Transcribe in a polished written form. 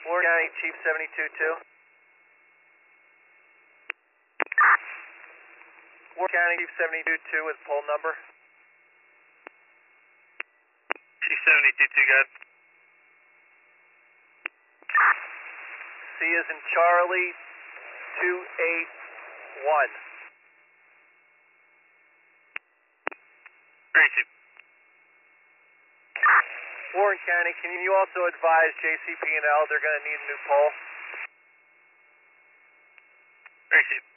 Warren County Chief 72-2. Warren County Chief 72-2 with poll number. Chief 72-2, good. C is in Charlie, 281. Great, Chief. Warren County, can you also advise JCP&L they're going to need a new pole? Great, Chief.